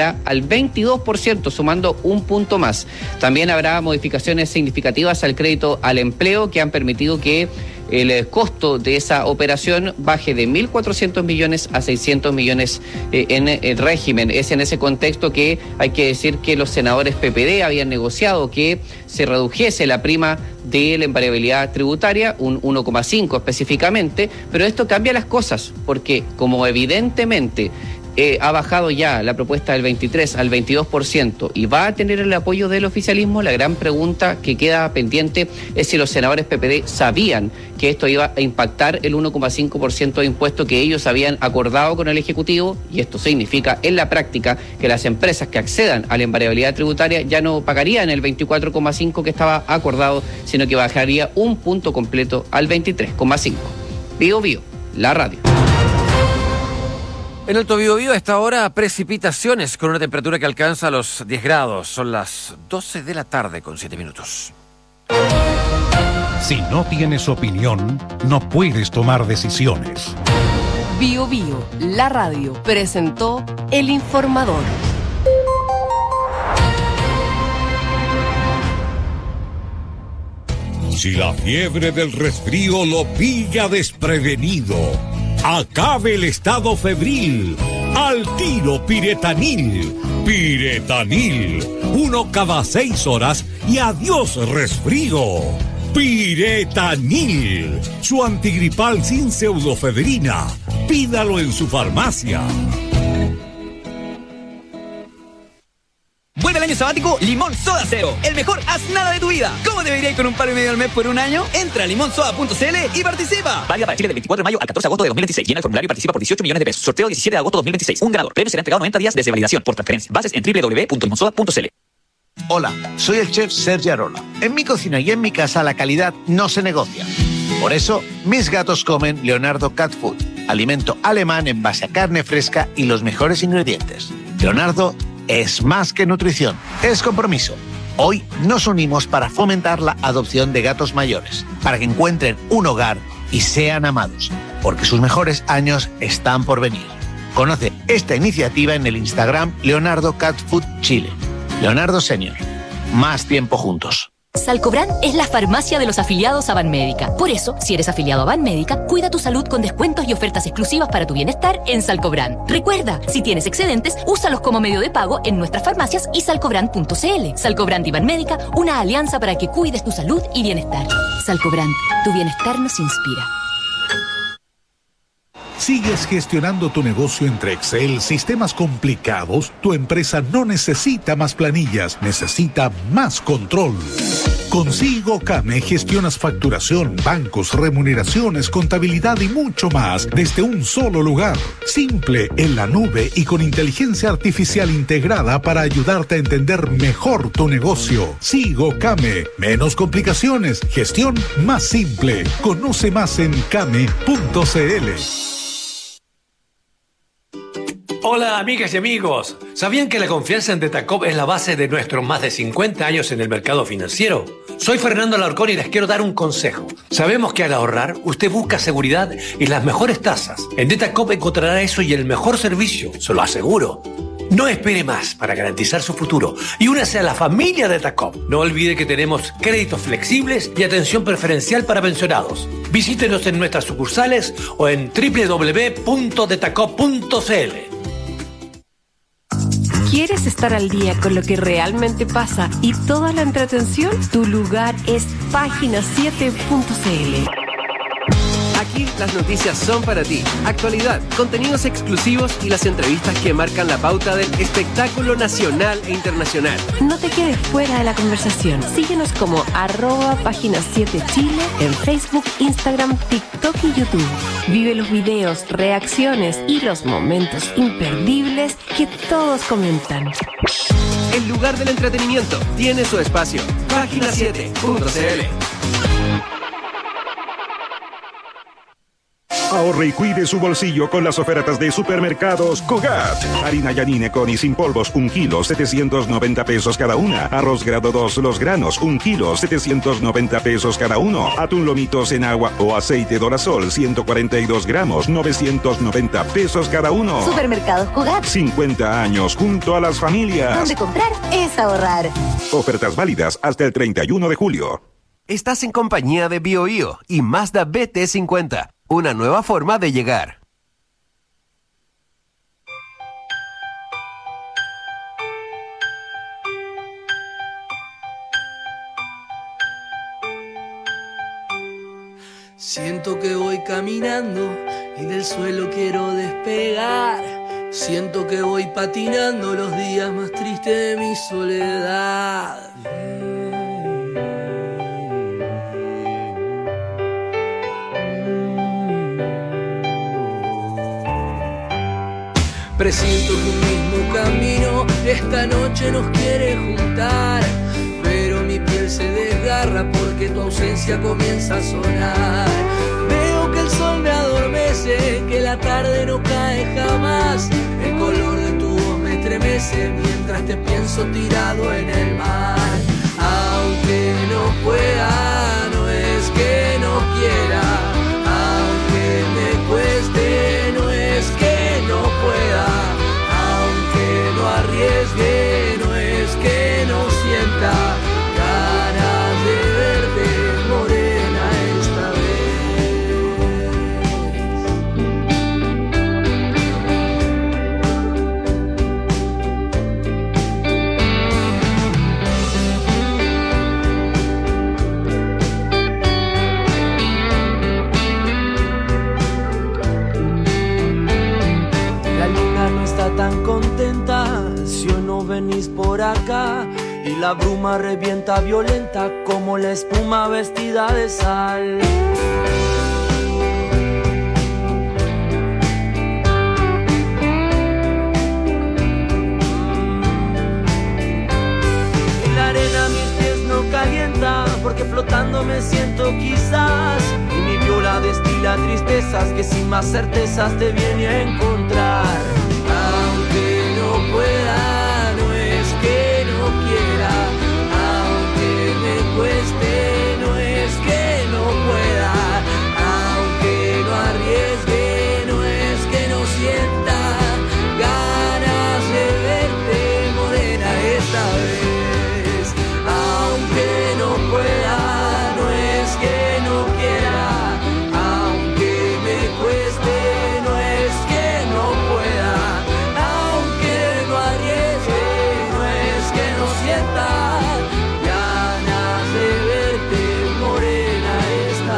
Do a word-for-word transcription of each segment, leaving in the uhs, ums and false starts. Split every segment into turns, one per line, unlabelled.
bajará al veintidós por ciento, sumando un punto más. También habrá modificaciones significativas al crédito al empleo que han permitido que el costo de esa operación baje de mil cuatrocientos millones a seiscientos millones eh, en el régimen. Es en ese contexto que hay que decir que los senadores P P D habían negociado que se redujese la prima de la invariabilidad tributaria, un uno coma cinco específicamente, pero esto cambia las cosas, porque como evidentemente Eh, ha bajado ya la propuesta del veintitrés al veintidós por ciento y va a tener el apoyo del oficialismo, la gran pregunta que queda pendiente es si los senadores P P D sabían que esto iba a impactar el uno coma cinco por ciento de impuesto que ellos habían acordado con el Ejecutivo, y esto significa en la práctica que las empresas que accedan a la invariabilidad tributaria ya no pagarían el veinticuatro coma cinco por ciento que estaba acordado, sino que bajaría un punto completo al veintitrés coma cinco por ciento. Bío Bío, la radio.
En Alto Biobío a esta hora precipitaciones con una temperatura que alcanza los diez grados. Son las doce de la tarde con siete minutos.
Si no tienes opinión, no puedes tomar decisiones.
Bío Bío, la radio, presentó El Informador.
Si la fiebre del resfrío lo pilla desprevenido, acabe el estado febril. Al tiro Piretanil. Piretanil. Uno cada seis horas y adiós resfrío. Piretanil. Su antigripal sin pseudofebrina. Pídalo en su farmacia.
Vuelve el año sabático Limón Soda Cero, el mejor haz nada de tu vida. ¿Cómo debería ir con un palo y medio al mes por un año? Entra a limón soda punto c l y participa.
Válida para Chile del veinticuatro de mayo al catorce de agosto de dos mil veintiséis. Llena el formulario y participa por dieciocho millones de pesos. Sorteo diecisiete de agosto de dos mil veintiséis. Un ganador. Premio será entregado noventa días desde validación por transferencia. Bases en doble u doble u doble u punto limón soda punto c l.
Hola, soy el chef Sergio Arola. En mi cocina y en mi casa la calidad no se negocia. Por eso, mis gatos comen Leonardo Cat Food, alimento alemán en base a carne fresca y los mejores ingredientes. Leonardo es más que nutrición, es compromiso. Hoy nos unimos para fomentar la adopción de gatos mayores, para que encuentren un hogar y sean amados, porque sus mejores años están por venir. Conoce esta iniciativa en el Instagram Leonardo Cat Food Chile. Leonardo Senior. Más tiempo juntos.
Salcobran es la farmacia de los afiliados a Banmédica. Por eso, si eres afiliado a Banmédica, cuida tu salud con descuentos y ofertas exclusivas para tu bienestar en Salcobran. Recuerda, si tienes excedentes, úsalos como medio de pago en nuestras farmacias y salcobran punto c l. Salcobran y Banmédica, una alianza para que cuides tu salud y bienestar. Salcobran, tu bienestar nos inspira.
¿Sigues gestionando tu negocio entre Excel, sistemas complicados? Tu empresa no necesita más planillas, necesita más control. Con SIGOCAME gestionas facturación, bancos, remuneraciones, contabilidad y mucho más desde un solo lugar. Simple, en la nube y con inteligencia artificial integrada para ayudarte a entender mejor tu negocio. SIGOCAME. Menos complicaciones, gestión más simple. Conoce más en came punto c l.
Hola amigas y amigos, ¿sabían que la confianza en Detacop es la base de nuestros más de cincuenta años en el mercado financiero? Soy Fernando Alarcón y les quiero dar un consejo. Sabemos que al ahorrar usted busca seguridad y las mejores tasas. En Detacop encontrará eso y el mejor servicio, se lo aseguro. No espere más para garantizar su futuro y únase a la familia Detacop. No olvide que tenemos créditos flexibles y atención preferencial para pensionados. Visítenos en nuestras sucursales o en doble u doble u doble u punto detacop punto c l.
¿Quieres estar al día con lo que realmente pasa y toda la entretención? Tu lugar es página siete punto c l.
Aquí las noticias son para ti. Actualidad, contenidos exclusivos y las entrevistas que marcan la pauta del espectáculo nacional e internacional.
No te quedes fuera de la conversación. Síguenos como arroba página siete Chile en Facebook, Instagram, TikTok y YouTube. Vive los videos, reacciones y los momentos imperdibles que todos comentan.
El lugar del entretenimiento tiene su espacio. página siete punto c l.
Ahorre y cuide su bolsillo con las ofertas de Supermercados Cugat. Harina Yanine con y sin polvos, un kilo, setecientos noventa pesos cada una. Arroz grado dos, los granos, un kilo, setecientos noventa pesos cada uno. Atún lomitos en agua o aceite Dorasol, ciento cuarenta y dos gramos, novecientos noventa pesos cada uno.
Supermercados Cugat.
cincuenta años junto a las familias.
Donde comprar es ahorrar.
Ofertas válidas hasta el treinta y uno de julio.
Estás en compañía de BioIo y Mazda B T cincuenta. Una nueva forma de llegar.
Siento que voy caminando y del suelo quiero despegar. Siento que voy patinando los días más tristes de mi soledad. Presiento que un mismo camino esta noche nos quiere juntar, pero mi piel se desgarra porque tu ausencia comienza a sonar. Veo que el sol me adormece, que la tarde no cae jamás. El color de tu voz me estremece mientras te pienso tirado en el mar. Aunque no pueda, no es que no quiera. Aunque me cueste, no es que no pueda. Aunque no arriesgue, no es que no sienta ganas de verte morena esta tan contenta si hoy no venís por acá y la bruma revienta violenta como la espuma vestida de sal. Y la arena mis pies no calienta porque flotando me siento quizás y mi viola destila tristezas que sin más certezas te viene a encontrar. Aunque no pueda, no es que no quiera. Aunque me cueste, no es que no pueda. Aunque no arriesgue, no es que no sienta ganas de verte morena esta vez. Aunque no pueda, no es que no quiera. Aunque me cueste, no es que no pueda. Ganas de verte morena esta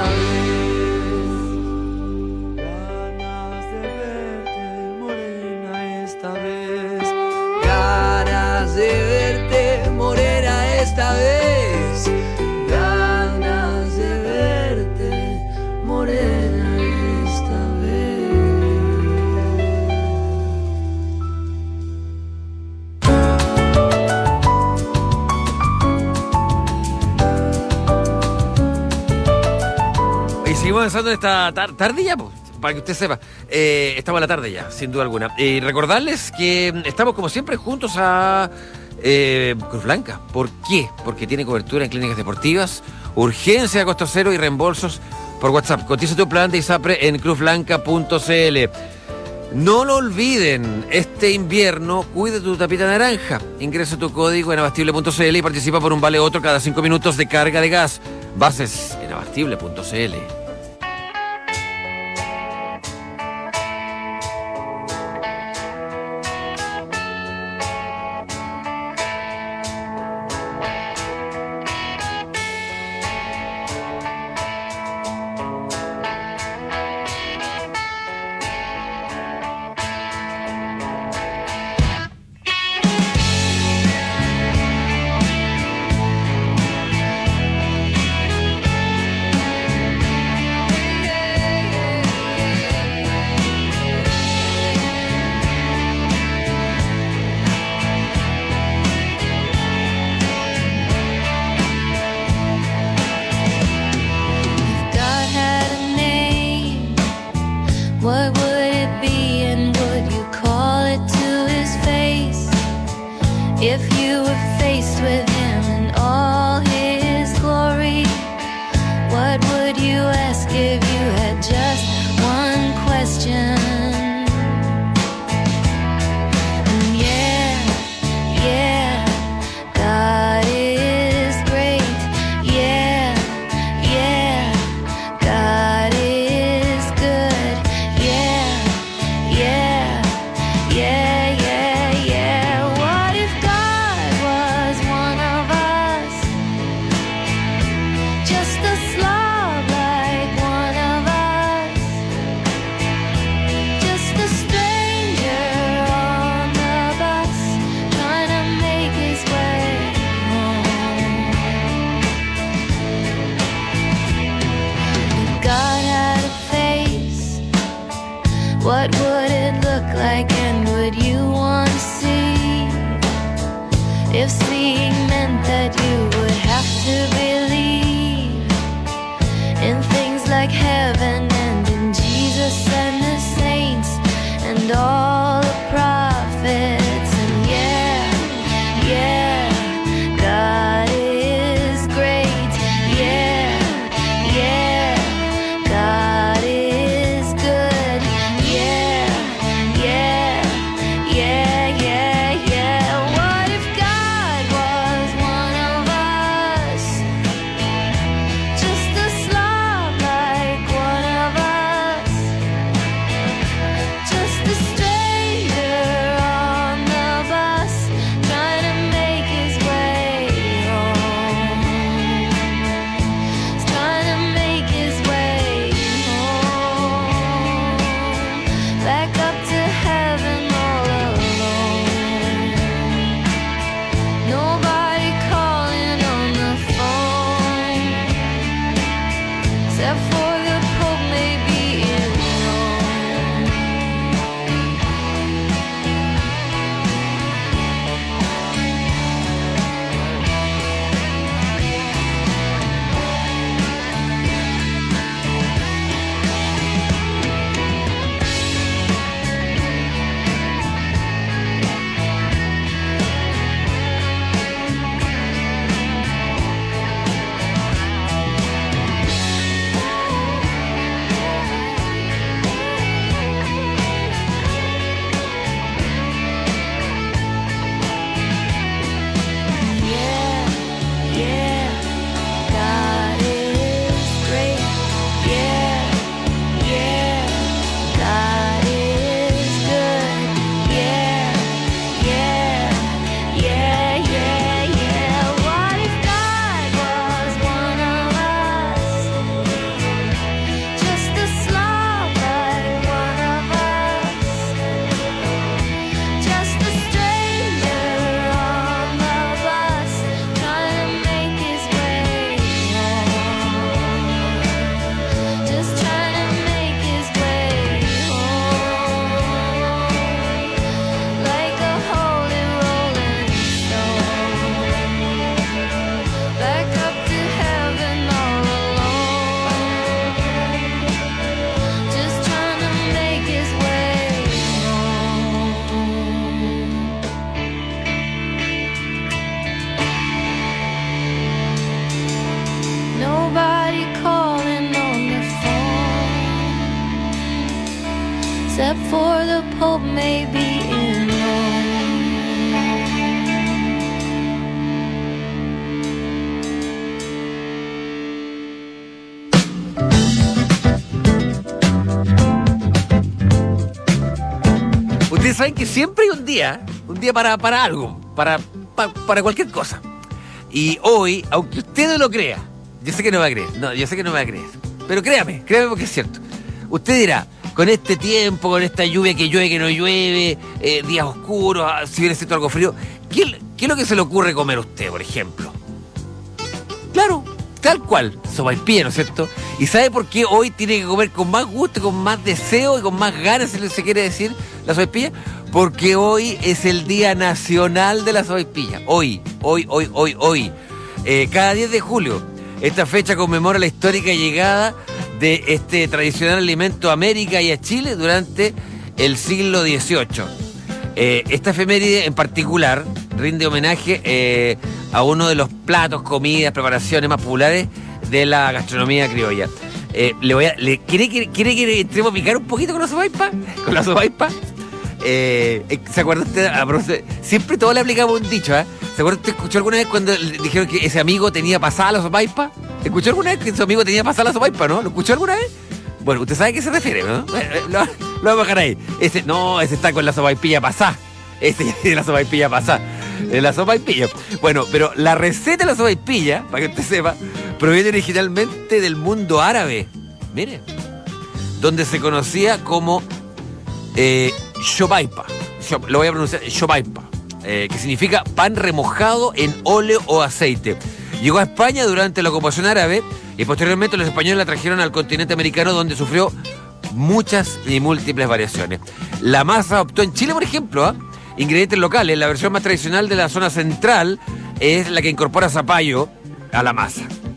vez. Ganas de verte morena esta vez. Ganas de verte morena esta vez. Ganas de verte morena esta vez.
Seguimos avanzando en esta tar tardilla, pues, para que usted sepa. Eh, estamos en la tarde ya, sin duda alguna. Y eh, recordarles que estamos, como siempre, juntos a eh, Cruz Blanca. ¿Por qué? Porque tiene cobertura en clínicas deportivas, urgencia a costo cero y reembolsos por WhatsApp. Cotiza tu plan de ISAPRE en cruz blanca punto c l. No lo olviden, este invierno cuide tu tapita naranja. Ingresa tu código en abastible punto c l y participa por un vale otro cada cinco minutos de carga de gas. Bases en abastible punto c l.
If you were faced with him in all his glory, what would you ask if you had just one question? And yeah, yeah, God is great. Yeah, yeah, God is good. Yeah, yeah, yeah, yeah, yeah. What if God was one of us? Just a slob like one of us. Just a stranger on the bus, trying to make his way home. If God had a face, what would it look like, and would you want to see? If seeing meant that you would have to believe in things like heaven and in Jesus and the saints and all the prophets. And yeah, yeah, God is great. Yeah, yeah, God is good. Yeah, yeah, yeah, yeah, yeah. What if God was one of us? Just a slob like one of us. Just a stranger on the bus, trying to make his way home. He's trying to make his way home. Back up to heaven all alone. Nobody calling on the phone, except for the Pope maybe in Rome. Yeah, yeah, God is great. Yeah, yeah, God is good. Yeah, yeah, yeah, yeah, yeah. What if God was one of us? Just a slob like one of us. Just a stranger on the bus, trying to make his way home. Just trying to make his way home. Like a holy rolling stone. Back up to heaven all alone. Just trying to make his way home. Nobody calling on the phone, except for the Pope maybe in Rome.
Ustedes saben que siempre hay un día, un día para, para algo, para, pa- para cualquier cosa. Y hoy, aunque usted no lo crea, yo sé que no va a creer, no, yo sé que no me va a creer, pero créame, créame porque es cierto. Usted dirá, con este tiempo, con esta lluvia que llueve, que no llueve, eh, días oscuros, ah, si viene siendo algo frío, ¿qué, ¿qué es lo que se le ocurre comer a usted, por ejemplo? Claro, tal cual, sopaipilla, ¿no es cierto? ¿Y sabe por qué hoy tiene que comer con más gusto, con más deseo y con más ganas, si se quiere decir, la sopaipilla? Porque hoy es el Día Nacional de la Sopaipilla. Hoy, hoy, hoy, hoy, hoy. Eh, cada diez de julio, esta fecha conmemora la histórica llegada de este tradicional alimento a América y a Chile durante el siglo dieciocho. Eh, esta efeméride en particular rinde homenaje eh, a uno de los platos, comidas, preparaciones más populares de la gastronomía criolla. Eh, le voy a, le, ¿quiere, quiere, ¿Quiere que entremos a picar un poquito con la sopaippa? ¿Con la sopaippa? Eh, ¿Se acuerda usted? A, siempre todos le aplicamos un dicho, ¿eh? ¿Se acuerda usted? ¿Escuchó alguna vez cuando le dijeron que ese amigo tenía pasada la sopaippa? ¿Escuchó alguna vez que su amigo tenía pasada la sopaippa, no? ¿Lo escuchó alguna vez? Bueno, usted sabe a qué se refiere, ¿no? Lo, lo vamos a dejar ahí. Ese, no, ese está con la sopaipilla pasada. Ese ya tiene la sopaipilla pasada. La sopaipilla. Bueno, pero la receta de la sopaipilla, para que usted sepa, proviene originalmente del mundo árabe. Mire. Donde se conocía como eh, shobaipa. Lo voy a pronunciar, shobaipa. Eh, que significa pan remojado en óleo o aceite. Llegó a España durante la ocupación árabe y posteriormente los españoles la trajeron al continente americano, donde sufrió muchas y múltiples variaciones. La masa optó en Chile, por ejemplo, ¿eh? ingredientes locales. La versión más tradicional de la zona central es la que incorpora zapallo a la masa,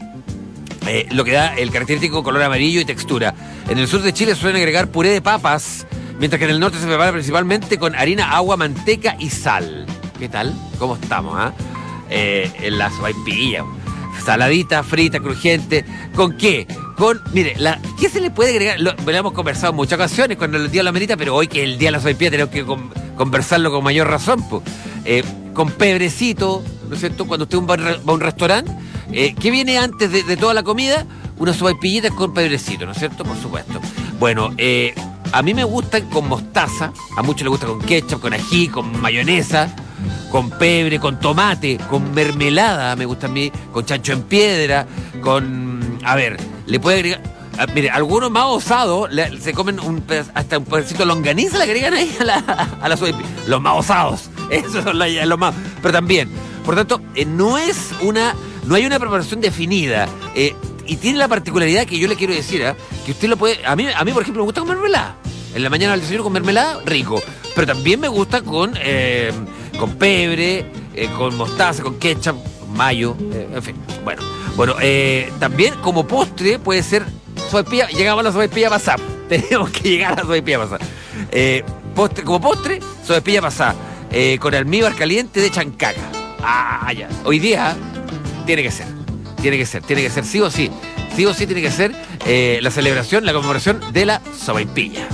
eh, lo que da el característico color amarillo y textura. En el sur de Chile suelen agregar puré de papas, mientras que en el norte se prepara principalmente con harina, agua, manteca y sal. ¿Qué tal? ¿Cómo estamos? Ah? Eh, en la sopaipilla. Saladita, frita, crujiente. ¿Con qué? Con, mire, la, ¿qué se le puede agregar? Lo, lo hemos conversado en muchas ocasiones cuando el día lo amerita, pero hoy que es el día de la sopaipilla tenemos que con, conversarlo con mayor razón. Pues. Eh, con pebrecito, ¿no es cierto? Cuando usted va a un restaurante, eh, ¿qué viene antes de, de toda la comida? Una sopaipillita con pebrecito, ¿no es cierto? Por supuesto. Bueno, eh, a mí me gustan con mostaza, a muchos les gusta con ketchup, con ají, con mayonesa, con pebre, con tomate, con mermelada, me gusta a mí, con chancho en piedra, con... A ver, le puede agregar... A, mire, algunos más osados le, se comen un pedaz, hasta un pedacito de longaniza, le agregan ahí a la, a la sopaipilla. Los más osados, esos son los, los más... Pero también, por tanto, eh, no es una... No hay una preparación definida. Eh, y tiene la particularidad que yo le quiero decir, ¿eh? Que usted lo puede... A mí, a mí, por ejemplo, me gusta con mermelada. En la mañana al desayuno con mermelada, rico. Pero también me gusta con... Eh, con pebre, eh, con mostaza, con ketchup, con mayo, eh, en fin. Bueno, bueno eh, también como postre puede ser sopaipilla. Llegamos a la sopaipilla pasada. Tenemos que llegar a la sopaipilla pasada. Eh, postre, como postre, sopaipilla pasada. Eh, con almíbar caliente de chancaca. Ah, ya. Hoy día tiene que ser. Tiene que ser, tiene que ser sí o sí. Sí o sí tiene que ser eh, la celebración, la conmemoración de la sopaipilla.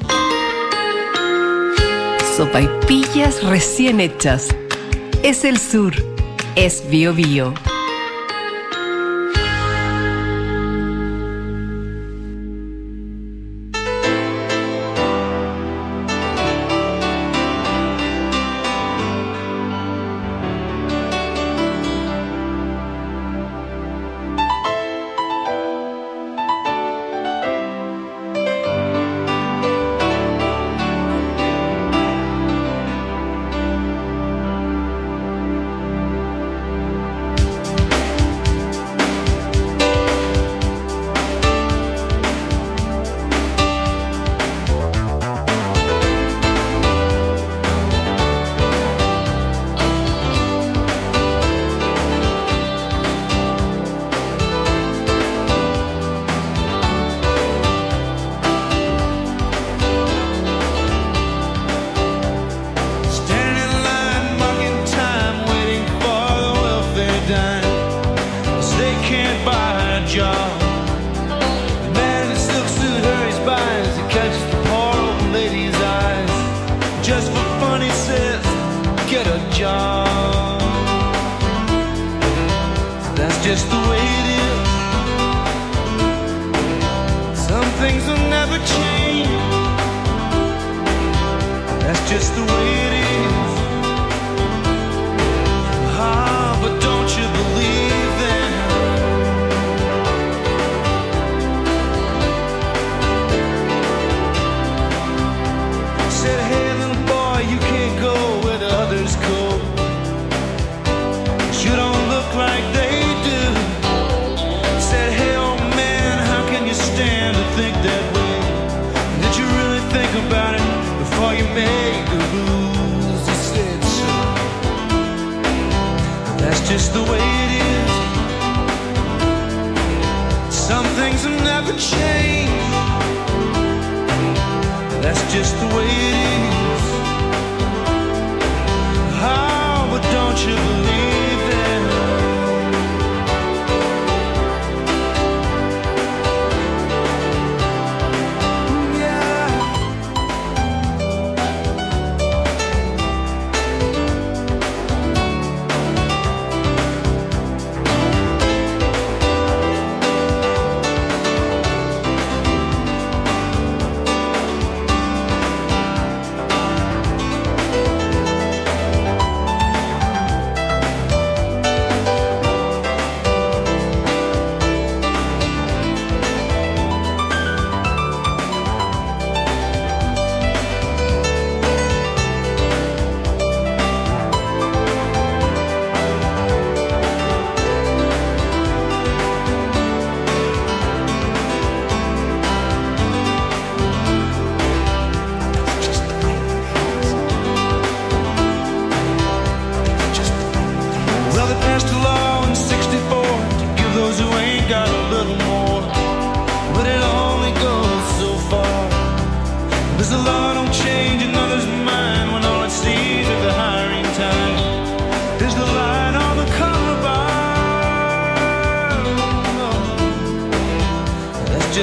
Sopaipillas recién hechas. Es el sur. Es Bio Bio.
That's just the way it is.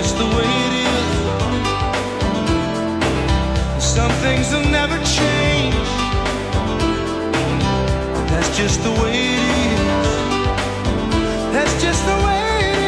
just the way it is. Some things will never change. That's just the way it is. That's just the way it is.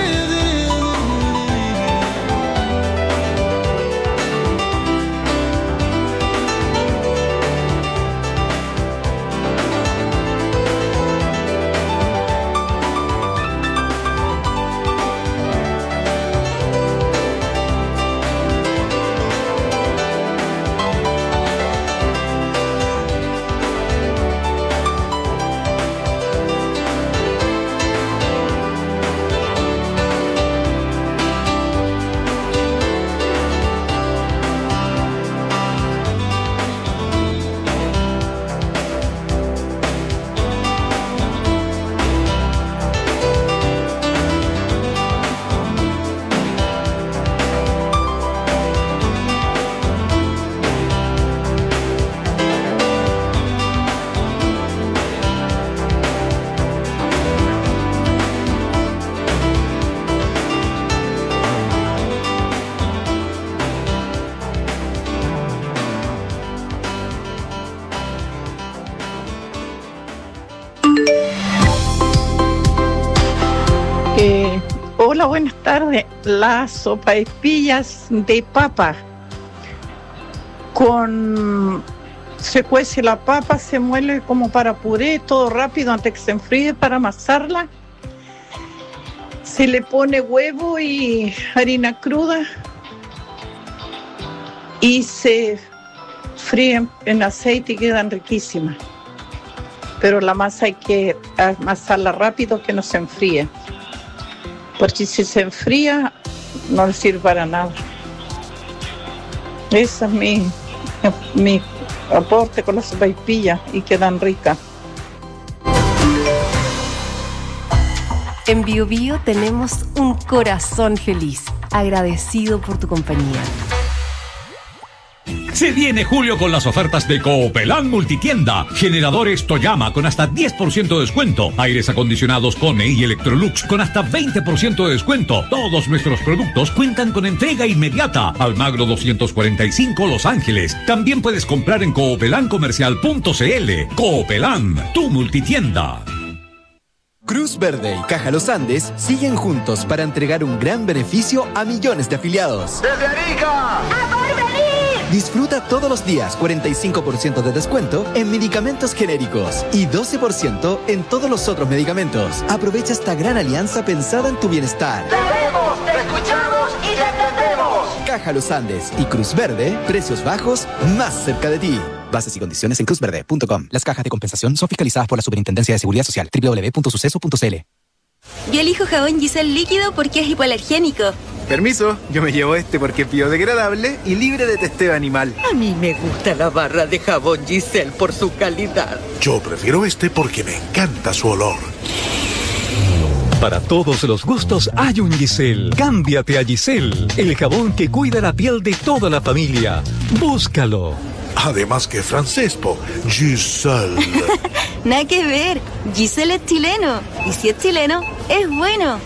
Eh, hola, buenas tardes. Las sopaipillas de papa. Con se cuece la papa, se muele como para puré, todo rápido antes que se enfríe para amasarla. Se le pone huevo y harina cruda y se fríen en aceite y quedan riquísimas. Pero la masa hay que amasarla rápido que no se enfríe. Porque si se enfría, no le sirve para nada. Ese es mi, mi aporte con las sopaipillas y quedan ricas.
En Bio Bio tenemos un corazón feliz, agradecido por tu compañía.
Se viene julio con las ofertas de Coopelán Multitienda. Generadores Toyama con hasta diez por ciento de descuento. Aires acondicionados Kone y Electrolux con hasta veinte por ciento de descuento. Todos nuestros productos cuentan con entrega inmediata. Almagro doscientos cuarenta y cinco Los Ángeles. También puedes comprar en coopelan comercial punto c l. Coopelán, tu multitienda.
Cruz Verde y Caja Los Andes siguen juntos para entregar un gran beneficio a millones de afiliados.
¡Desde Arica! ¡A Porvenir!
Disfruta todos los días cuarenta y cinco por ciento de descuento en medicamentos genéricos y doce por ciento en todos los otros medicamentos. Aprovecha esta gran alianza pensada en tu bienestar.
¡Te vemos, te escuchamos y te entendemos!
Caja Los Andes y Cruz Verde, precios bajos más cerca de ti. Bases y condiciones en cruz verde punto com. Las cajas de compensación son fiscalizadas por la Superintendencia de Seguridad Social. doble u doble u doble u punto suceso punto c l.
Yo elijo jabón Giselle líquido porque es hipoalergénico.
Permiso, yo me llevo este porque es biodegradable y libre de testeo animal.
A mí me gusta la barra de jabón Giselle por su calidad.
Yo prefiero este porque me encanta su olor.
Para todos los gustos hay un Giselle. Cámbiate a Giselle, el jabón que cuida la piel de toda la familia. Búscalo.
Además que francés, po. Giselle.
Nada que ver. Giselle es chileno. Y si es chileno, es bueno.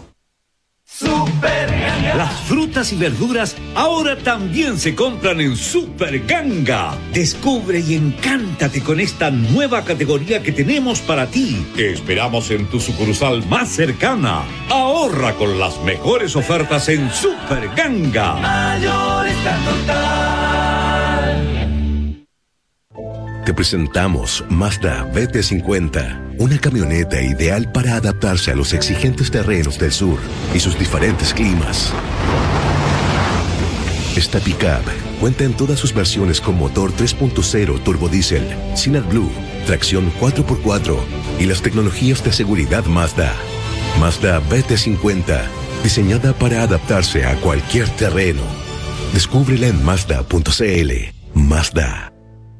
Super Ganga. Las frutas y verduras ahora también se compran en Super Ganga. Descubre y encántate con esta nueva categoría que tenemos para ti. Te esperamos en tu sucursal más cercana. Ahorra con las mejores ofertas en Super Ganga.
Mayorista Total.
Te presentamos Mazda B T cincuenta, una camioneta ideal para adaptarse a los exigentes terrenos del sur y sus diferentes climas. Esta pickup cuenta en todas sus versiones con motor tres punto cero turbodiesel, sin AdBlue, tracción cuatro por cuatro y las tecnologías de seguridad Mazda. Mazda B T cincuenta, diseñada para adaptarse a cualquier terreno. Descúbrela en mazda punto c l. Mazda.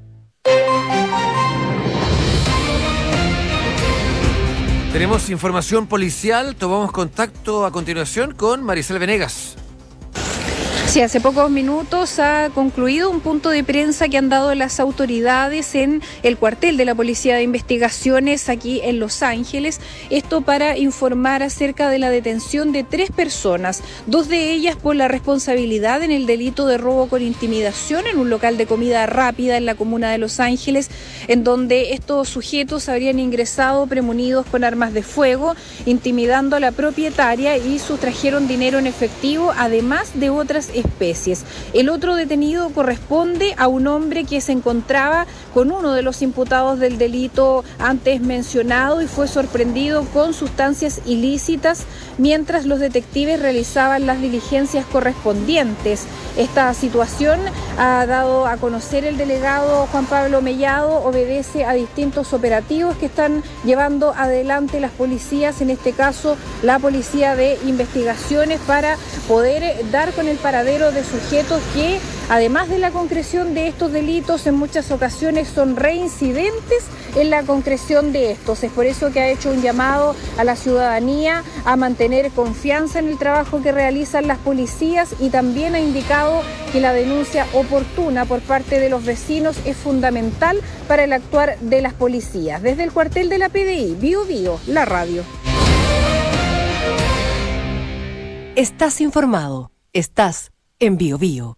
Tenemos información policial, tomamos contacto a continuación con Maricel Venegas.
Sí, hace pocos minutos ha concluido un punto de prensa que han dado las autoridades en el cuartel de la Policía de Investigaciones aquí en Los Ángeles. Esto para informar acerca de la detención de tres personas, dos de ellas por la responsabilidad en el delito de robo con intimidación en un local de comida rápida en la comuna de Los Ángeles, en donde estos sujetos habrían ingresado premunidos con armas de fuego, intimidando a la propietaria y sustrajeron dinero en efectivo, además de otras especies. El otro detenido corresponde a un hombre que se encontraba con uno de los imputados del delito antes mencionado y fue sorprendido con sustancias ilícitas mientras los detectives realizaban las diligencias correspondientes. Esta situación, ha dado a conocer el delegado Juan Pablo Mellado, obedece a distintos operativos que están llevando adelante las policías, en este caso la Policía de Investigaciones, para poder dar con el paradero de sujetos que, además de la concreción de estos delitos, en muchas ocasiones son reincidentes en la concreción de estos. Es por eso que ha hecho un llamado a la ciudadanía a mantener confianza en el trabajo que realizan las policías y también ha indicado que la denuncia oportuna por parte de los vecinos es fundamental para el actuar de las policías. Desde el cuartel de la P D I, Bio Bio, la radio.
Estás informado. Estás en Bio Bio.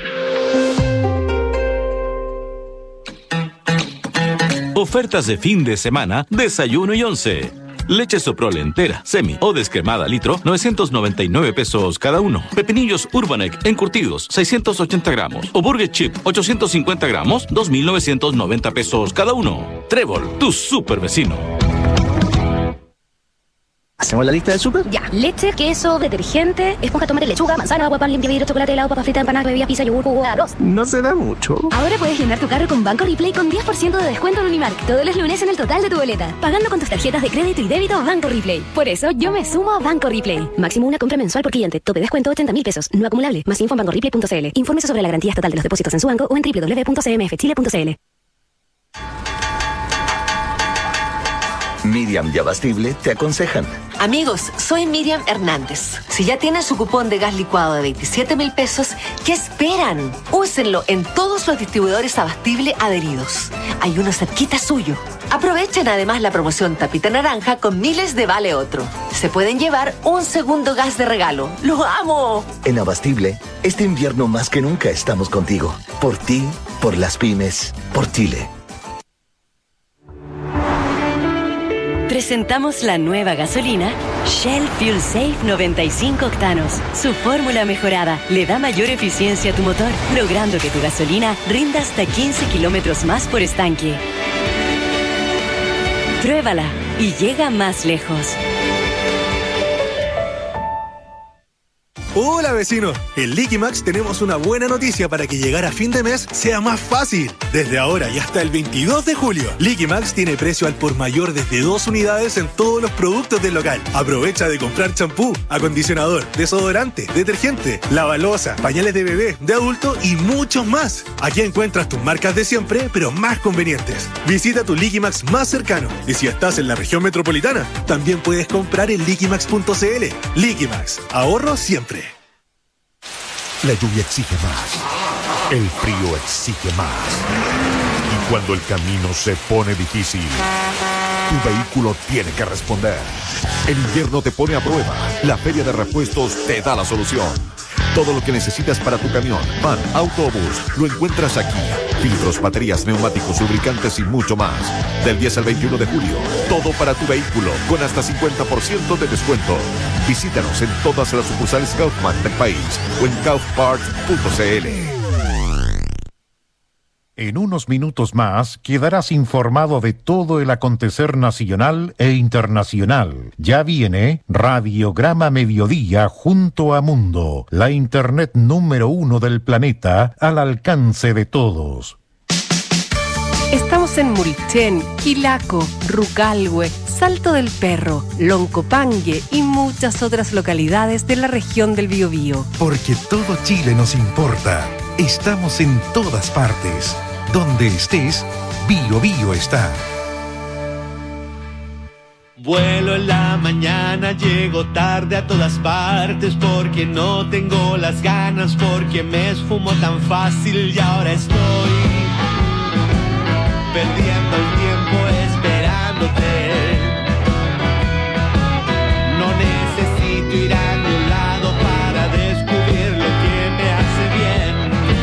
Ofertas de fin de semana, desayuno y once. Leche Soprole entera, semi o descremada litro, novecientos noventa y nueve pesos cada uno. Pepinillos Urbanek encurtidos, seiscientos ochenta gramos. O Burger Chip, ochocientos cincuenta gramos, dos mil novecientos noventa pesos cada uno. Trébol, tu super vecino.
¿Hacemos la lista del súper?
Ya. Leche, queso, detergente, esponja, tomate, lechuga, manzana, agua, pan, limpia, vidrio, chocolate, helado, papa frita, empanada, bebida, pizza, yogur, jugo, arroz.
No se da mucho.
Ahora puedes llenar tu carro con Banco Replay con diez por ciento de descuento en Unimark todos los lunes en el total de tu boleta, pagando con tus tarjetas de crédito y débito Banco Replay. Por eso yo me sumo a Banco Replay. Máximo una compra mensual por cliente. Tope descuento ochenta mil pesos. No acumulable. Más info en banco replay punto c l. Infórmese sobre la garantía estatal de los depósitos en su banco o en doble u doble u doble u punto c m f chile punto c l.
Miriam y Abastible te aconsejan.
Amigos, soy Miriam Hernández. Si ya tienen su cupón de gas licuado de veintisiete mil pesos, ¿qué esperan? Úsenlo en todos los distribuidores Abastible adheridos. Hay uno cerquita suyo. Aprovechen además la promoción Tapita Naranja con miles de vale otro. Se pueden llevar un segundo gas de regalo. ¡Lo amo!
En Abastible, este invierno más que nunca estamos contigo. Por ti, por las pymes, por Chile.
Presentamos la nueva gasolina Shell Fuel Safe noventa y cinco octanos. Su fórmula mejorada le da mayor eficiencia a tu motor, logrando que tu gasolina rinda hasta quince kilómetros más por estanque. Pruébala y llega más lejos.
Hola vecino, en Liquimax tenemos una buena noticia para que llegar a fin de mes sea más fácil. Desde ahora y hasta el veintidós de julio, Liquimax tiene precio al por mayor desde dos unidades en todos los productos del local. Aprovecha de comprar champú, acondicionador, desodorante, detergente, lavaloza, pañales de bebé, de adulto y muchos más. Aquí encuentras tus marcas de siempre, pero más convenientes. Visita tu Liquimax más cercano y si estás en la región metropolitana, también puedes comprar en liquimax punto c l. Liquimax, ahorro siempre.
La lluvia exige más. El frío exige más. Y cuando el camino se pone difícil, tu vehículo tiene que responder. El invierno te pone a prueba. La Feria de Repuestos te da la solución. Todo lo que necesitas para tu camión, van, autobús, lo encuentras aquí. Filtros, baterías, neumáticos, lubricantes y mucho más. Del diez al veintiuno de julio, todo para tu vehículo, con hasta cincuenta por ciento de descuento. Visítanos en todas las sucursales Kaufman del país o en kaufparts punto c l.
En unos minutos más quedarás informado de todo el acontecer nacional e internacional. Ya viene Radiograma Mediodía junto a Mundo, la internet número uno del planeta al alcance de todos.
Estamos en Mulchen, Quilaco, Rucalhue, Salto del Perro, Loncopangue y muchas otras localidades de la región del Biobío.
Porque todo Chile nos importa. Estamos en todas partes. Donde estés, Bio Bio está.
Vuelo en la mañana, llego tarde a todas partes porque no tengo las ganas, porque me esfumo tan fácil y ahora estoy perdiendo el tiempo esperándote. No necesito ir a ningún lado para descubrir lo que me hace bien.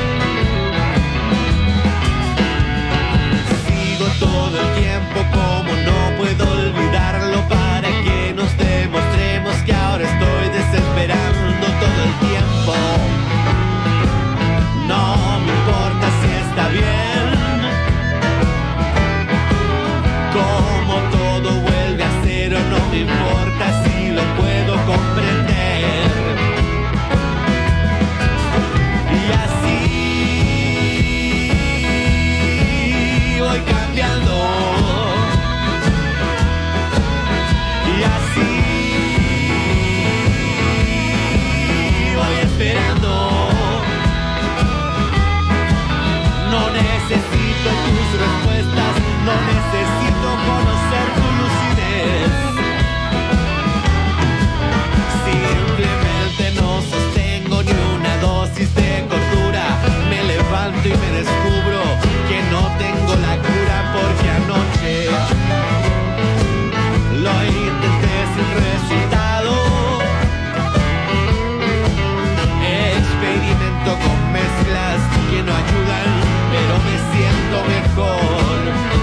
Sigo todo el tiempo como no puedo olvidarlo para que nos demostremos que ahora estoy desesperando todo el tiempo. No me importa si está bien, como todo vuelve a cero, no me importa si lo puedo comprender. Y así voy cambiando. Y así voy esperando. No necesito tus respuestas, no necesito conocer tu lucidez. Simplemente no sostengo ni una dosis de cordura. Me levanto y me descubro que no tengo la cura porque anoche lo intenté sin resultado. Experimento con mezclas que no ayudan, pero me siento mejor.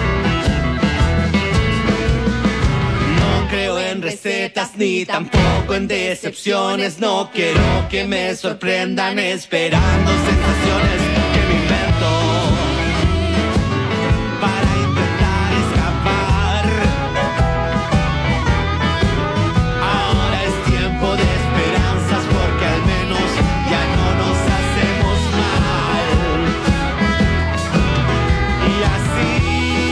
No creo en recetas ni tampoco en decepciones. No quiero que me sorprendan esperando sensaciones que me invento para intentar escapar. Ahora es tiempo de esperanzas porque al menos ya no nos hacemos mal. Y así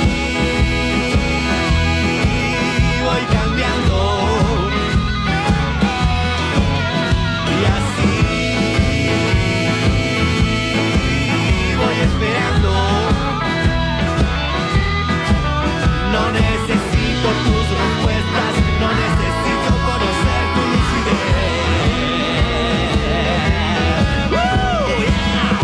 voy cambiando. Y así voy esperando. No necesito tus respuestas, no necesito conocer tu lucidez. ¡Woo! Yeah.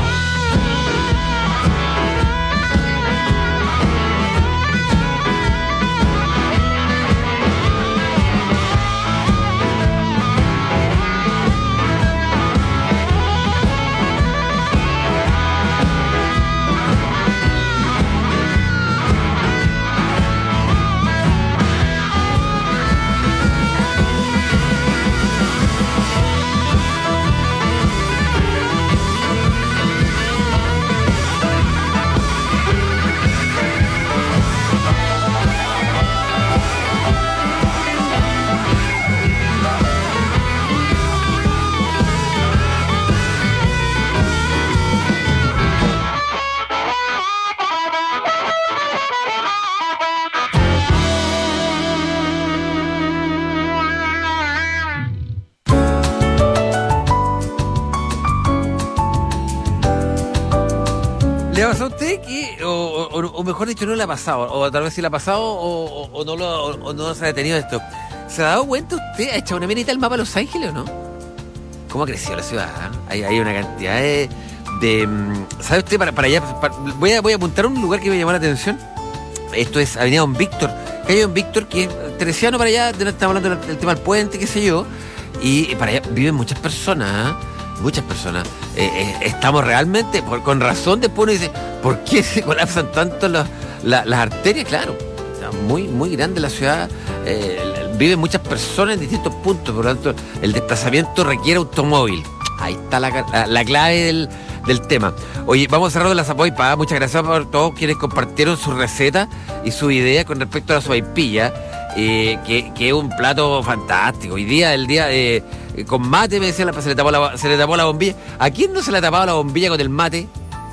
¿Le ha pasado a usted que, o, o, o mejor dicho, no le ha pasado, o tal vez sí le ha pasado, o, o, o no, lo, o, o no se ha detenido esto? ¿Se ha dado cuenta usted? ¿Ha echado una mirita al mapa de Los Ángeles o no? ¿Cómo ha crecido la ciudad? ¿Eh? Hay, hay una cantidad de... de ¿sabe usted? Para, para allá, para, voy, a, voy a apuntar un lugar que me llamó la atención. Esto es Avenida Don Víctor. Calle Don Víctor, que es teresiano para allá, estamos hablando del, del tema del puente, qué sé yo. Y para allá viven muchas personas, ¿eh? Muchas personas. Eh, eh, estamos realmente, por, con razón, después uno dice, ¿por qué se colapsan tanto los, la, las arterias? Claro, o sea, muy, muy grande la ciudad. Eh, viven muchas personas en distintos puntos, por lo tanto, el desplazamiento requiere automóvil. Ahí está la, la, la clave del, del tema. Oye, vamos a cerrar de la sopaipilla. Muchas gracias por todos quienes compartieron su receta y su idea con respecto a la sopaipilla, eh, que, que es un plato fantástico. Hoy día, el día eh, con mate, me decía, se le, tapó la, se le tapó la bombilla. ¿A quién no se le ha tapado la bombilla con el mate?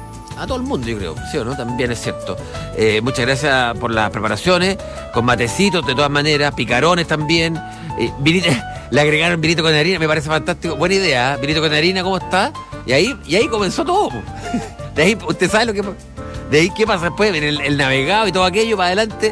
A todo el mundo, yo creo, ¿sí o no? También es cierto. Eh, muchas gracias por las preparaciones, con matecitos de todas maneras, picarones también. Eh, vinito, le agregaron vinito con harina, me parece fantástico. Buena idea, ¿eh? Vinito con harina, ¿cómo está? Y ahí, y ahí comenzó todo. De ahí, usted sabe lo que... De ahí, ¿qué pasa después? El, el navegado y todo aquello para adelante.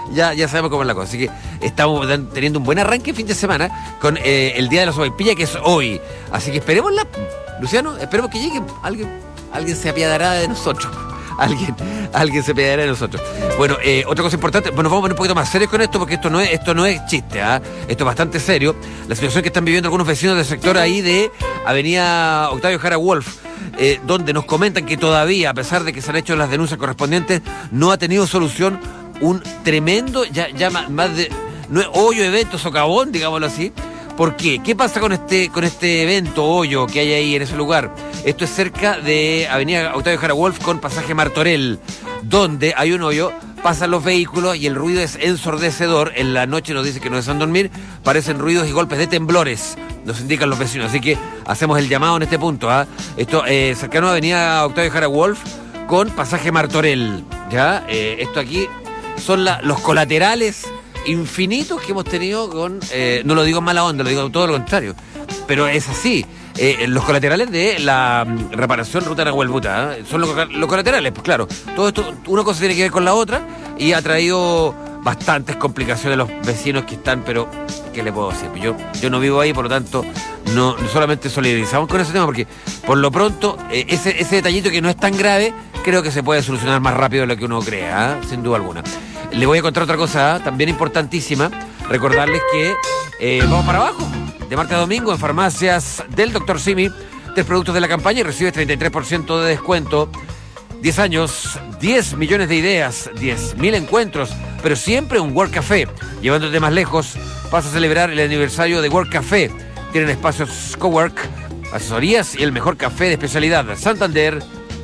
ya, ya sabemos cómo es la cosa. Así que estamos teniendo un buen arranque fin de semana con eh, el Día de la Sopaipilla, que es hoy. Así que esperémosla, Luciano, esperemos que llegue. Alguien, alguien se apiadará de nosotros. Alguien, alguien se apiadará de nosotros. Bueno, eh, otra cosa importante, bueno, vamos a poner un poquito más serios con esto, porque esto no es, esto no es chiste, ¿eh? Esto es bastante serio. La situación que están viviendo algunos vecinos del sector ahí de Avenida Octavio Jara Wolf, eh, donde nos comentan que todavía, a pesar de que se han hecho las denuncias correspondientes, no ha tenido solución un tremendo, ya, ya más de, no es hoyo, evento, socavón, digámoslo así. ¿Por qué? ¿Qué pasa con este, con este evento, hoyo que hay ahí en ese lugar? Esto es cerca de Avenida Octavio Jara Wolf con pasaje Martorell, donde hay un hoyo, pasan los vehículos y el ruido es ensordecedor. En la noche nos dice que no dejan dormir, parecen ruidos y golpes de temblores, nos indican los vecinos. Así que hacemos el llamado en este punto. ¿eh? Esto eh, cercano a Avenida Octavio Jara Wolf con pasaje Martorell. ¿ya? Eh, esto aquí son la, los colaterales infinitos que hemos tenido con, eh, no lo digo en mala onda, lo digo todo lo contrario, pero es así, eh, los colaterales de la um, reparación Ruta Nahuel-Buta, ¿eh? son los, los colaterales, pues claro, todo esto, una cosa tiene que ver con la otra y ha traído bastantes complicaciones a los vecinos que están, pero ¿qué le puedo decir? Yo, yo no vivo ahí, por lo tanto, no, no solamente solidarizamos con ese tema, porque por lo pronto, eh, ese, ese detallito que no es tan grave, creo que se puede solucionar más rápido de lo que uno crea, ¿eh? Sin duda alguna. Le voy a contar otra cosa, ¿eh? También importantísima, recordarles que eh, vamos para abajo, de martes a domingo, en farmacias del doctor Simi, tres productos de la campaña y recibes treinta y tres por ciento de descuento. diez años, diez millones de ideas, diez mil encuentros, pero siempre un World Café. Llevándote más lejos, vas a celebrar el aniversario de World Café. Tienen espacios cowork, asesorías y el mejor café de especialidad. Santander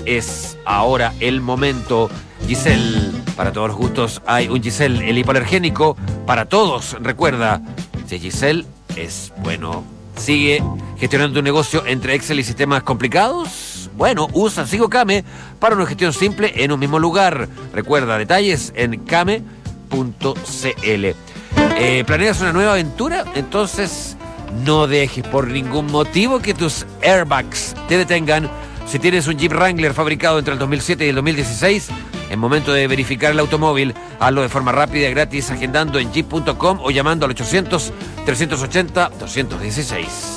es ahora el momento. Giselle, para todos los gustos hay un Giselle, el hipoalergénico para todos. Recuerda, si Giselle es bueno. Sigue gestionando tu negocio entre Excel y sistemas complicados. Bueno, usa Sigo Kame para una gestión simple en un mismo lugar. Recuerda, detalles en kame punto cl. Eh, ¿Planeas una nueva aventura? Entonces no dejes por ningún motivo que tus airbags te detengan. Si tienes un Jeep Wrangler fabricado entre el dos mil siete y el dos mil dieciséis, es momento de verificar el automóvil. Hazlo de forma rápida y gratis agendando en jeep punto com o llamando al ochocientos, trescientos ochenta, doscientos dieciséis.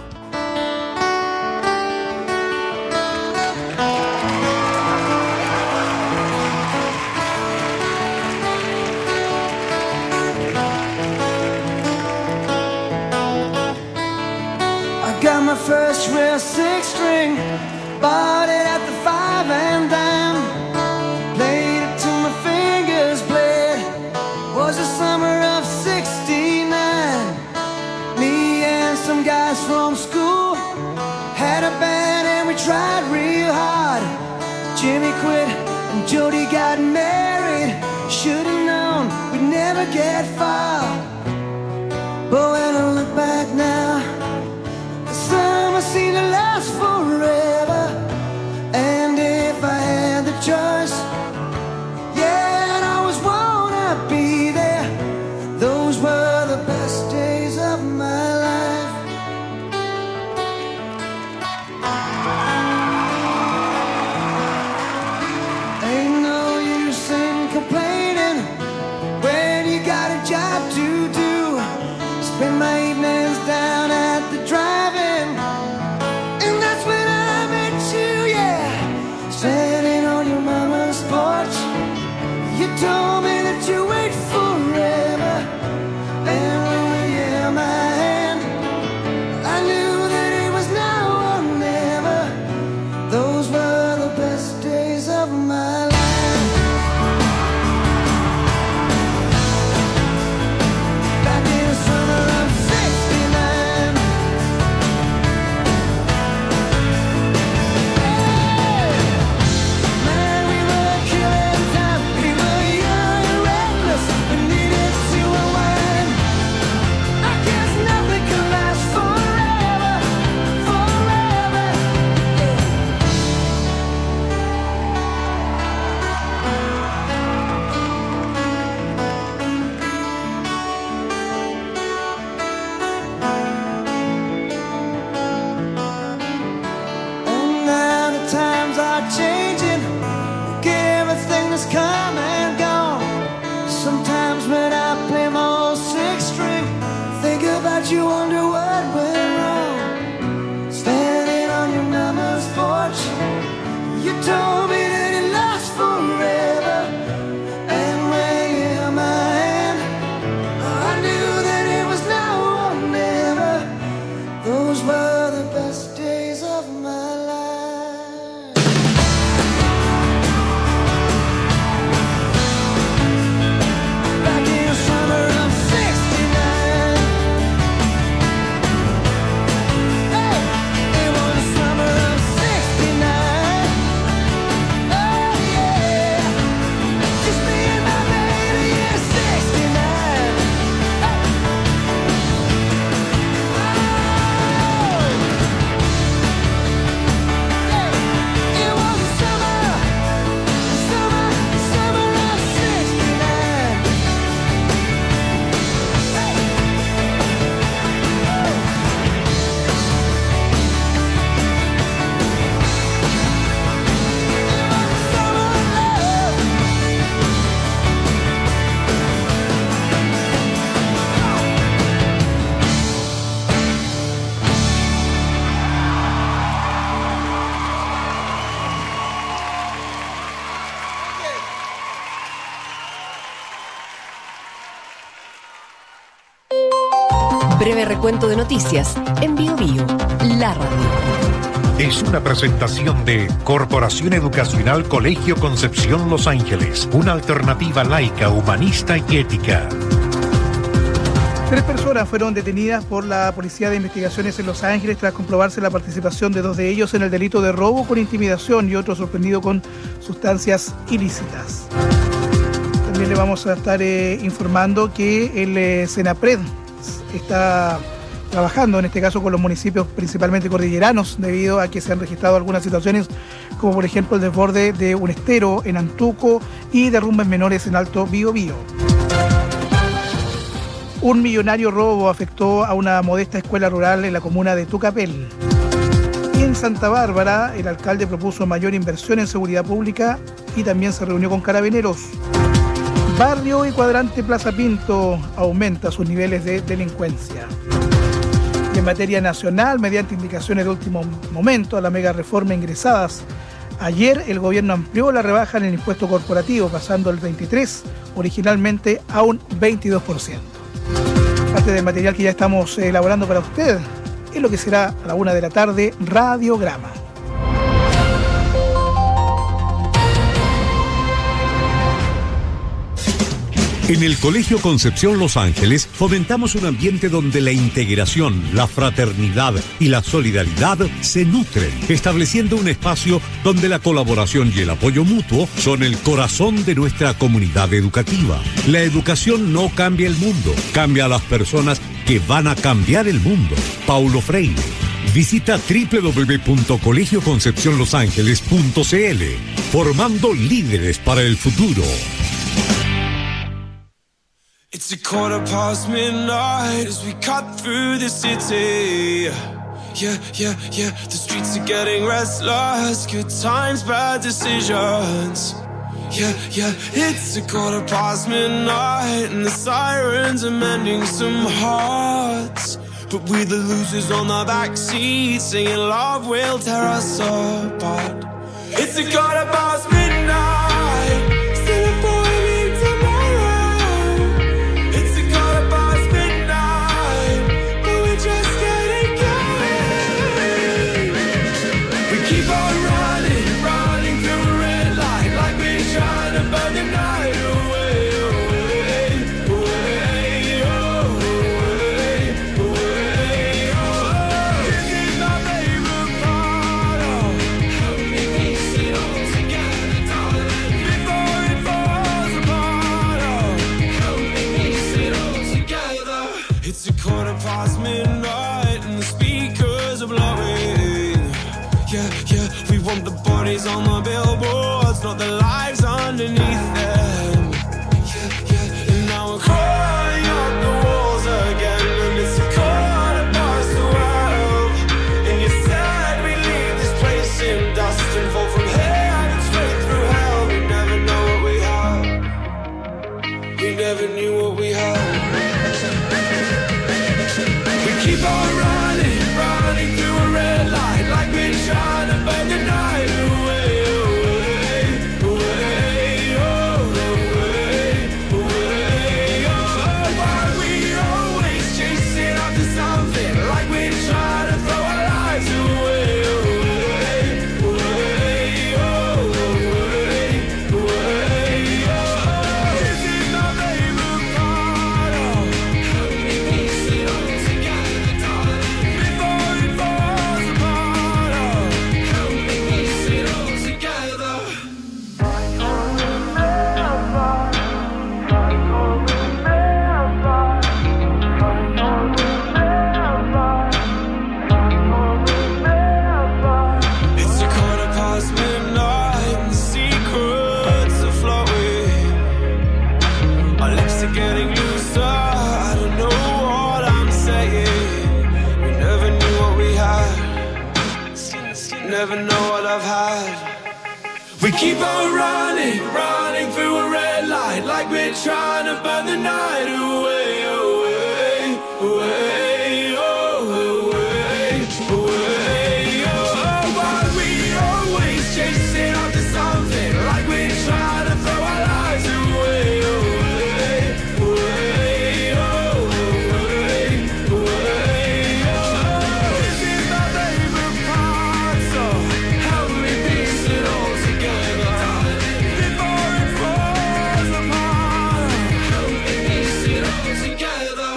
I got my first real six string, bought it at the five and dime. Played it till my fingers bled. Was the summer of sixty-nine. Me and some guys from school had a band and we tried real hard. Jimmy quit and Jody got married. Should've known we'd never get far. But when I look back now, the summer seemed to last forever. And if I had
Don't you wonder what went wrong? Standing on your mama's porch, you told me that it lasts forever. And when you held my hand, I knew that it was now or never. Those were the best days of my life. Back in the summer of sixty-nine. Hey, it was the summer of sixty-nine. Oh yeah, just me and my baby, yeah, sixty-nine. Hey. It was the summer, the summer, the summer of sixty-nine.
Breve recuento de noticias en Bio Bio, la radio.
Es una presentación de Corporación Educacional Colegio Concepción Los Ángeles, una alternativa laica, humanista y ética.
Tres personas fueron detenidas por la Policía de Investigaciones en Los Ángeles tras comprobarse la participación de dos de ellos en el delito de robo con intimidación y otro sorprendido con sustancias ilícitas. También le vamos a estar eh, informando que el eh, Senapred está trabajando en este caso con los municipios principalmente cordilleranos debido a que se han registrado algunas situaciones como por ejemplo el desborde de un estero en Antuco y derrumbes menores en Alto Biobío. Un millonario robo afectó a una modesta escuela rural en la comuna de Tucapel. Y en Santa Bárbara el alcalde propuso mayor inversión en seguridad pública y también se reunió con carabineros. Barrio y cuadrante Plaza Pinto aumenta sus niveles de delincuencia. Y en materia nacional, mediante indicaciones de último momento a la mega reforma ingresadas, ayer el gobierno amplió la rebaja en el impuesto corporativo, pasando del veintitrés por ciento originalmente a un veintidós por ciento. Parte del material que ya estamos elaborando para usted es lo que será a la una de la tarde, Radiograma.
En el Colegio Concepción Los Ángeles fomentamos un ambiente donde la integración, la fraternidad y la solidaridad se nutren, estableciendo un espacio donde la colaboración y el apoyo mutuo son el corazón de nuestra comunidad educativa. La educación no cambia el mundo, cambia a las personas que van a cambiar el mundo. Paulo Freire. Visita doble u doble u doble u punto colegio concepción los ángeles punto c l, formando líderes para el futuro.
It's a quarter past midnight as we cut through the city. Yeah, yeah, yeah, the streets are getting restless. Good times, bad decisions. Yeah, yeah, it's a quarter past midnight and the sirens are mending some hearts. But we're the losers on the backseat, singing love will tear us apart. It's a quarter past midnight, still avoiding tomorrow. It's a quarter past midnight, but we're just getting going. We keep on running, running through a red light, like we're trying to burn the night away, away, away, away, away, away. This is my favorite part of how we piece it all together. never know what I've had. We keep on running, running through a red light, like we're trying to burn the night away, away, away, oh, away, away, oh, oh. But we always chasing after something, like we're trying to throw our lives away, away, away, oh, away, away, oh. This is my favorite part, so help me piece it all together before it falls apart. Help me piece it all together.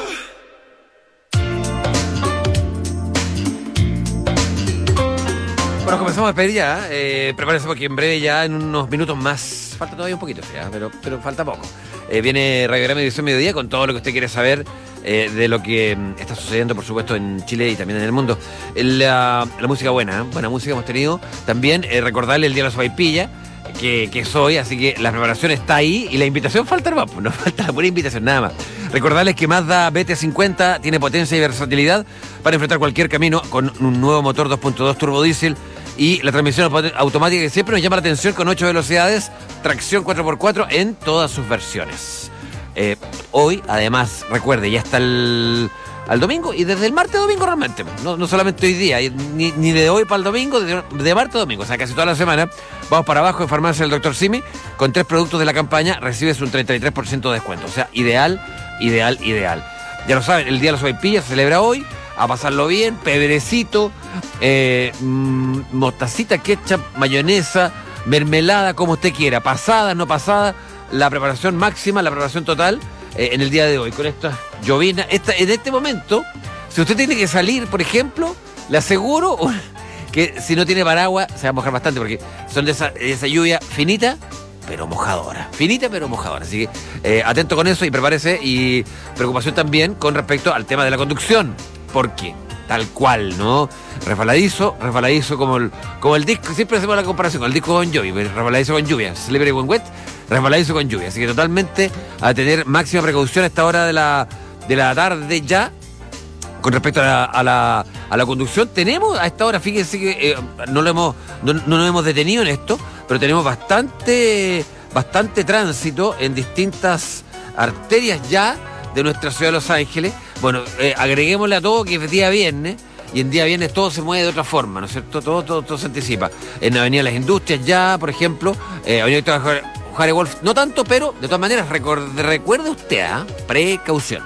Bueno, comenzamos a despedir ya. Eh, prepárense porque en breve, ya en unos minutos más, falta todavía un poquito, ya, pero, pero falta poco. Eh, viene Radiograma Edición Mediodía con todo lo que usted quiere saber eh, de lo que mm, está sucediendo, por supuesto, en Chile y también en el mundo. La, la música buena, ¿eh? Buena música hemos tenido. También eh, recordarle el Día de la Sopaipilla, que, que es hoy, así que la preparación está ahí y la invitación falta nomás, pues no falta la pura invitación, nada más. Recordarles que Mazda B T cincuenta tiene potencia y versatilidad para enfrentar cualquier camino con un nuevo motor dos punto dos turbo diésel y la transmisión automática que siempre nos llama la atención con ocho velocidades, tracción cuatro por cuatro en todas sus versiones. Eh, hoy, además, recuerde, ya está el, al domingo y desde el martes a domingo realmente, no, no solamente hoy día, ni, ni de hoy para el domingo, de, de martes a domingo, o sea, casi toda la semana. Vamos para abajo en Farmacia del Doctor Simi, con tres productos de la campaña recibes un treinta y tres por ciento de descuento, o sea, ideal, ideal, ideal. Ya lo saben, el Día de la Sopaipilla se celebra hoy, a pasarlo bien, pebrecito, eh, mmm, mostacita, ketchup, mayonesa, mermelada, como usted quiera, pasada, no pasada, la preparación máxima, la preparación total eh, en el día de hoy, con esta llovina. Esta, en este momento, si usted tiene que salir, por ejemplo, le aseguro que si no tiene paraguas se va a mojar bastante, porque son de esa, de esa lluvia finita, pero mojadora. Finita, pero mojadora. Así que eh, atento con eso y prepárese. Y preocupación también con respecto al tema de la conducción. Porque tal cual, ¿no? Resbaladizo, resbaladizo como el, como el disco. Siempre hacemos la comparación con el disco con Jovi, resbaladizo con lluvia. Slippery when wet, resbaladizo con lluvia. Así que totalmente a tener máxima precaución a esta hora de la, de la tarde ya. Con respecto a la, a la, a la conducción, tenemos a esta hora, fíjense que eh, no, lo hemos, no, no nos hemos detenido en esto, pero tenemos bastante, bastante tránsito en distintas arterias ya de nuestra ciudad de Los Ángeles. Bueno, eh, agreguémosle a todo que es día viernes, y en día viernes todo se mueve de otra forma, ¿no es cierto? Todo, todo, todo se anticipa. En Avenida Las Industrias ya, por ejemplo, eh, Avenida Víctor Jara Wolf, no tanto, pero de todas maneras, recuerde, recuerde usted, ¿eh? Precaución.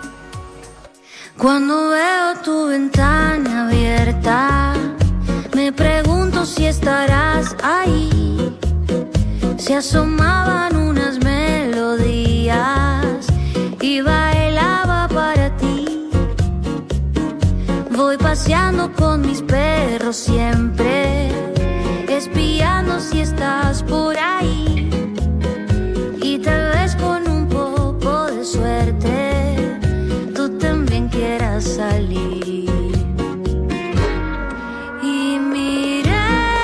Cuando veo tu ventana abierta, me pregunto si estarás ahí. Se asomaban unas melodías y bailaba para ti. Voy paseando con mis perros siempre, espiando si estás por ahí. Y tal vez con un poco de suerte tú también quieras salir. Y miré,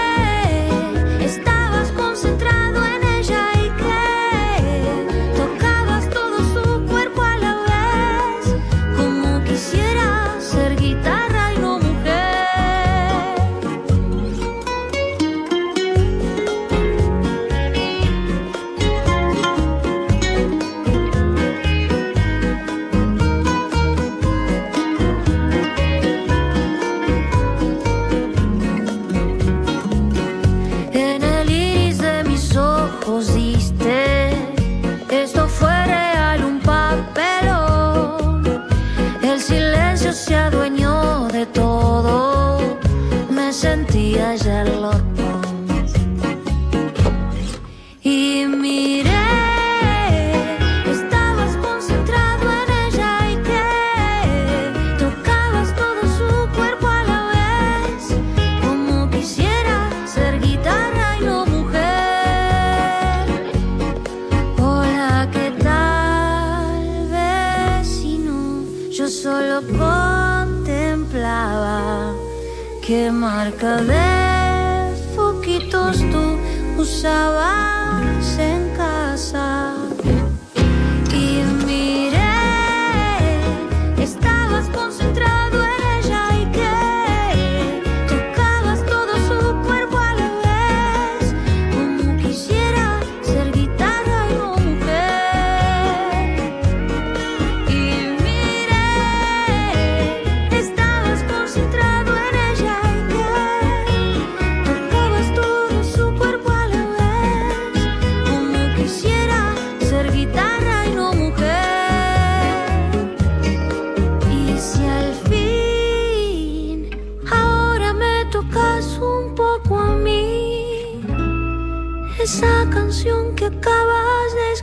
estabas concentrado en ella y que tocabas todo su cuerpo a la vez, como quisiera ser guitarra y no diste. Esto fue real, un papelón. El silencio se adueñó de todo. Me sentía Sherlock Holmes. Y miré, estabas concentrado en ella y que tocabas todo su cuerpo a la vez, como quisiera ser guitarra y no mujer. Solo contemplaba qué marca de foquitos tú usabas en casa. Y miré, estabas concentrado en ella y que tocabas todo su cuerpo a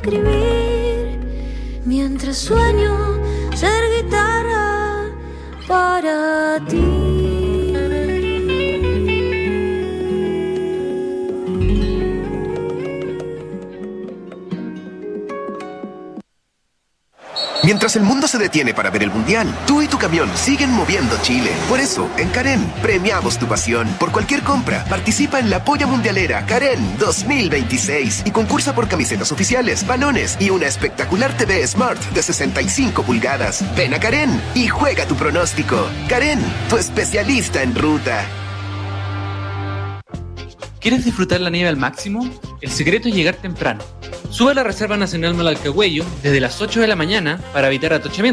escribir mientras sueño ser guitarra para ti.
Mientras el mundo se detiene para ver el Mundial, tú y tu camión siguen moviendo Chile. Por eso, en Karen, premiamos tu pasión. Por cualquier compra, participa en la Polla Mundialera Karen dos mil veintiséis y concursa por camisetas oficiales, balones y una espectacular T V Smart de sesenta y cinco pulgadas. Ven a Karen y juega tu pronóstico. Karen, tu especialista en ruta.
¿Quieres disfrutar la nieve al máximo? El secreto es llegar temprano. Sube a la Reserva Nacional Malalcahuello desde las ocho de la mañana para evitar atochamiento.